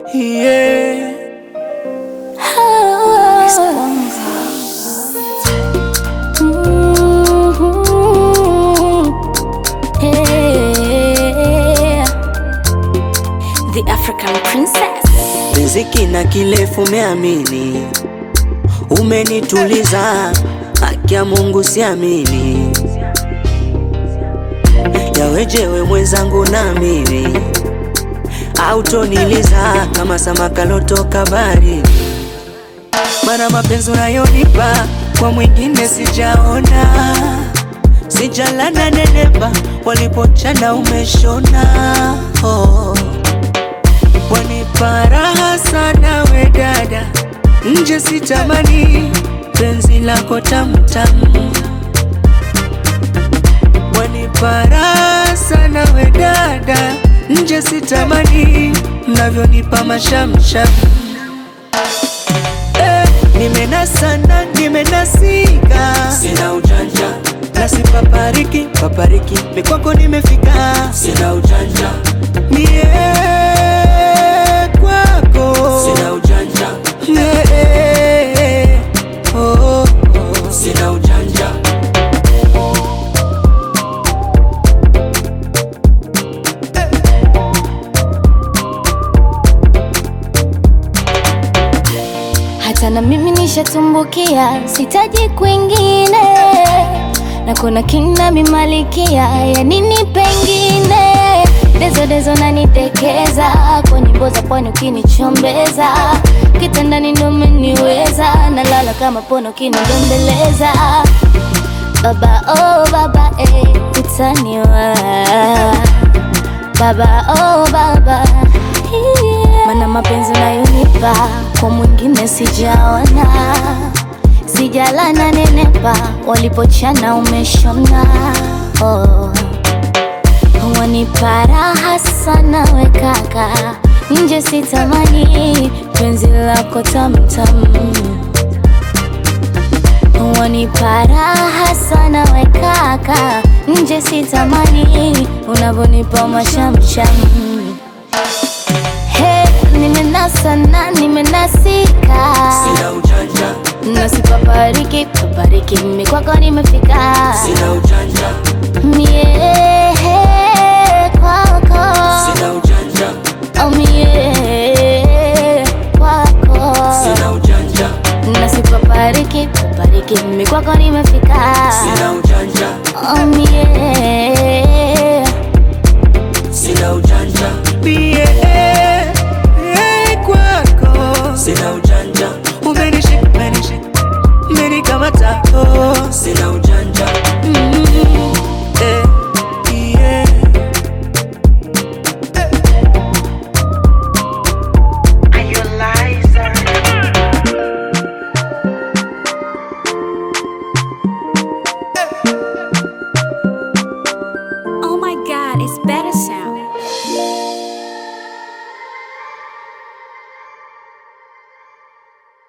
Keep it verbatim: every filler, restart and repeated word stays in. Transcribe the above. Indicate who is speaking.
Speaker 1: Yeah.
Speaker 2: The African princess.
Speaker 1: Riziki na kilefu meamini, umenituliza, haki ya Mungu siamini. Yawejewe mwenzangu na mimi, autoniliza kama samaki lotoka baharini. Mana mapenzi unayonipa kwa mwingine sijaona, sijalana nenepa, walipochana umeshona. Oh, wanipa raha sana we dada, nje sitamani, penzi lako tamu tamu. Wanipa raha sana we dada, nje sitamani, mnavyonipa mashamsham. Eh, nimenasana, nimenasika, sina ujanja, nasi papariki, papariki, mikwako nimefika, sina ujanja. Mie kwako, sina ujanja. Yeah, oh, oh, oh, sina ujanja.
Speaker 2: Hata na mimi nishatumbukia, sitaji kwingine, na kuna kina mimalikia ya nini pengine. Dezo dezo nanitekeza, kwa nyimbo za pwani ukinichombeza, kitandani ndo umeniweza, nalala kama pono kinidembeleza. Baba oh baba eh, utaniwa baba oh baba yeah. Mana mapenzi unayonipa kwa mwingine sijaona, sijalana nenepa, walipochana umeshona. Oh, wanipa raha sana we kaka, nje sitamani, penzi lako tamu tamu. Wanipa raha sana we kaka, nje sitamani, unavonipa mashamsham. Hey, nimenasa na nimenasika,
Speaker 1: Sina ujanja,
Speaker 2: nasipapariki, papariki, mikwako nimefika,
Speaker 1: sina ujanja.
Speaker 2: yeah.